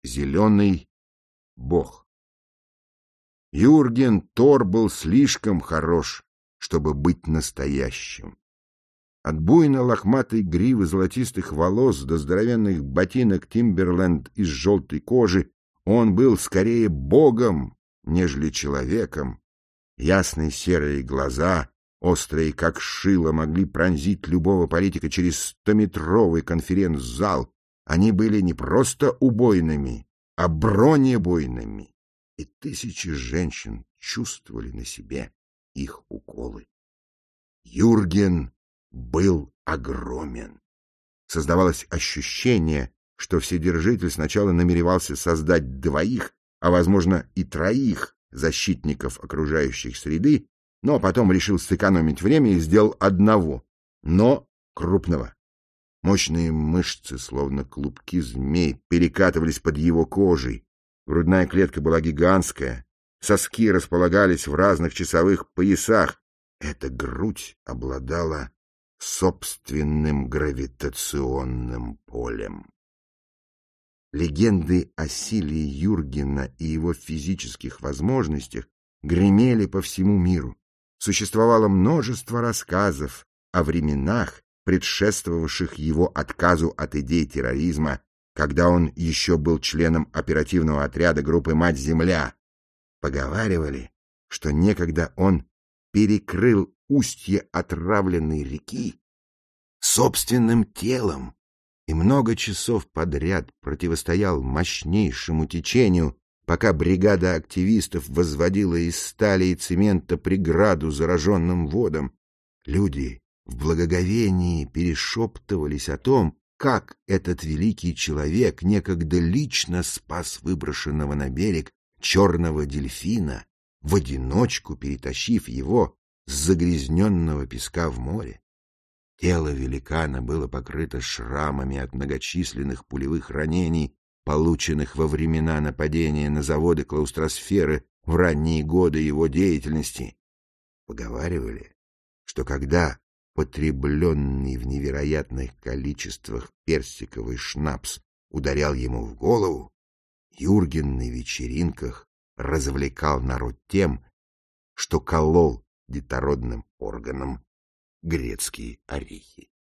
Зеленый бог. Юрген Тор был слишком хорош, чтобы быть настоящим. От буйно-лохматой гривы золотистых волос до здоровенных ботинок Тимберленд из желтой кожи он был скорее богом, нежели человеком. Ясные серые глаза, острые как шило, могли пронзить любого политика через 100-метровый конференц-зал. Они были не просто убойными, а бронебойными, и тысячи женщин чувствовали на себе их уколы. Юрген был огромен. Создавалось ощущение, что Вседержитель сначала намеревался создать 2, а, возможно, и 3 защитников окружающей среды, но потом решил сэкономить время и сделал 1, но крупного. Мощные мышцы, словно клубки змей, перекатывались под его кожей. Грудная клетка была гигантская, соски располагались в разных часовых поясах. Эта грудь обладала собственным гравитационным полем. Легенды о силе Юргена и его физических возможностях гремели по всему миру. Существовало множество рассказов о временах, предшествовавших его отказу от идей терроризма, когда он еще был членом оперативного отряда группы «Мать-Земля». Поговаривали, что некогда он перекрыл устье отравленной реки собственным телом и много часов подряд противостоял мощнейшему течению, пока бригада активистов возводила из стали и цемента преграду зараженным водам. Люди в благоговении перешептывались о том, как этот великий человек некогда лично спас выброшенного на берег черного дельфина, в одиночку перетащив его с загрязненного песка в море. Тело великана было покрыто шрамами от многочисленных пулевых ранений, полученных во времена нападения на заводы клаустросферы в ранние годы его деятельности. Поговаривали, что когда потребленный в невероятных количествах персиковый шнапс ударял ему в голову, Юрген на вечеринках развлекал народ тем, что колол детородным органам грецкие орехи.